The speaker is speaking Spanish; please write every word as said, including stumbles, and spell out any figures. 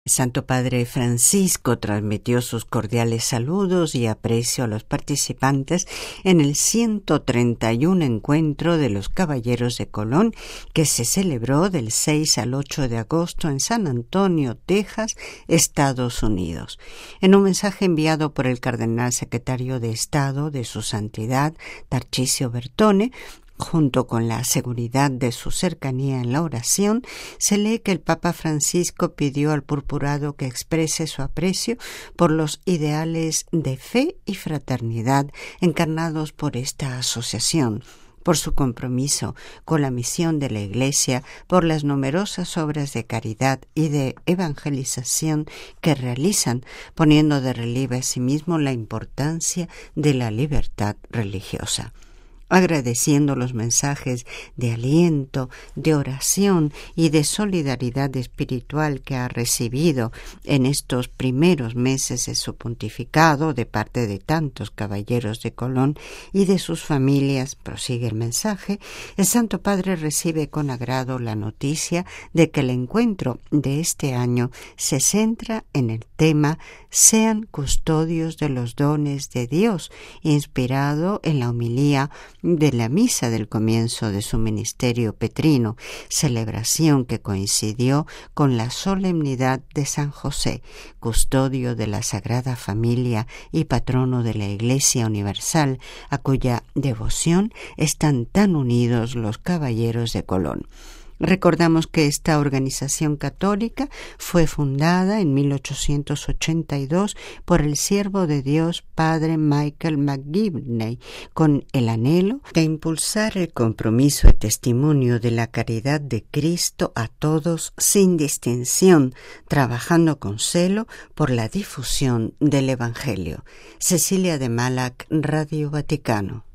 El Santo Padre Francisco transmitió sus cordiales saludos y aprecio a los participantes en el ciento treinta y uno encuentro de los Caballeros de Colón, que se celebró del seis al ocho de agosto en San Antonio, Texas, Estados Unidos. En un mensaje enviado por el Cardenal Secretario de Estado de Su Santidad, Tarcisio Bertone, junto con la seguridad de su cercanía en la oración, se lee que el Papa Francisco pidió al purpurado que exprese su aprecio por los ideales de fe y fraternidad encarnados por esta asociación, por su compromiso con la misión de la Iglesia, por las numerosas obras de caridad y de evangelización que realizan, poniendo de relieve asimismo la importancia de la libertad religiosa. Agradeciendo los mensajes de aliento, de oración y de solidaridad espiritual que ha recibido en estos primeros meses de su pontificado de parte de tantos caballeros de Colón y de sus familias, prosigue el mensaje, el Santo Padre recibe con agrado la noticia de que el encuentro de este año se centra en el tema «Sean custodios de los dones de Dios», inspirado en la homilía de la misa del comienzo de su ministerio petrino, celebración que coincidió con la solemnidad de San José, custodio de la Sagrada Familia y patrono de la Iglesia Universal, a cuya devoción están tan unidos los Caballeros de Colón. Recordamos que esta organización católica fue fundada en mil ochocientos ochenta y dos por el siervo de Dios Padre Michael McGivney, con el anhelo de impulsar el compromiso y testimonio de la caridad de Cristo a todos sin distinción, trabajando con celo por la difusión del Evangelio. Cecilia de Malac, Radio Vaticano.